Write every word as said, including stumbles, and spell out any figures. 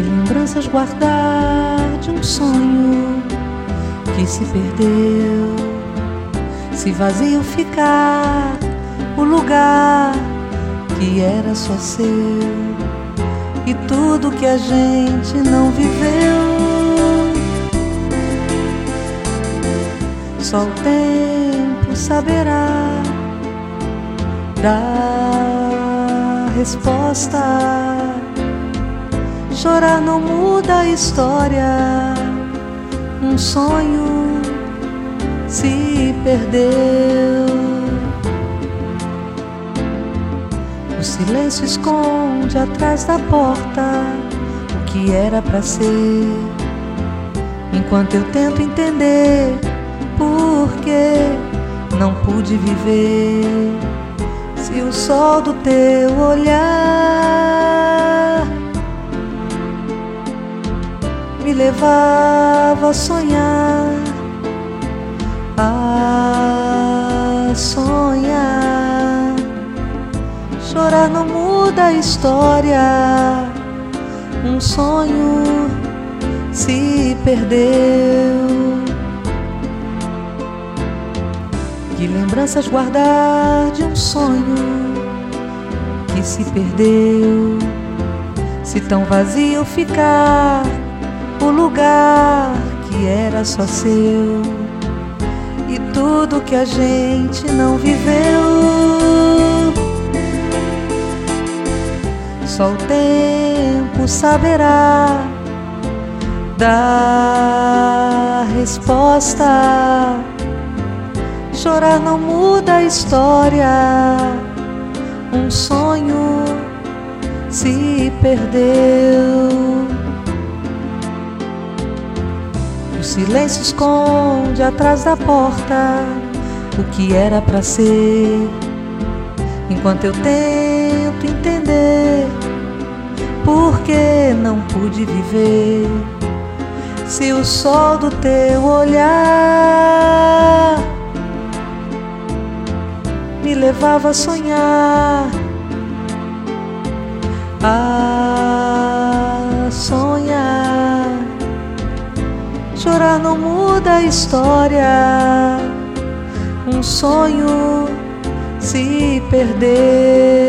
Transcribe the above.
lembranças guardar de um sonho que se perdeu? Se vazio ficar o lugar que era só seu, e tudo que a gente não viveu, só o tempo saberá dar resposta. Chorar não muda a história, um sonho se perdeu. O silêncio esconde atrás da porta o que era pra ser, enquanto eu tento entender por que não pude viver. Se o sol do teu olhar me levava a sonhar, a sonhar. Chorar não muda a história, um sonho se perdeu. Que lembranças guardar de um sonho que se perdeu? Se tão vazio ficar o lugar que era só seu, e tudo que a gente não viveu, só o tempo saberá dar resposta. Chorar não muda a história, um sonho se perdeu. O silêncio esconde atrás da porta o que era pra ser, enquanto eu tento entender por que não pude viver. Se o sol do teu olhar me levava a sonhar, a sonhar. Chorar não muda a história, um sonho se perdeu.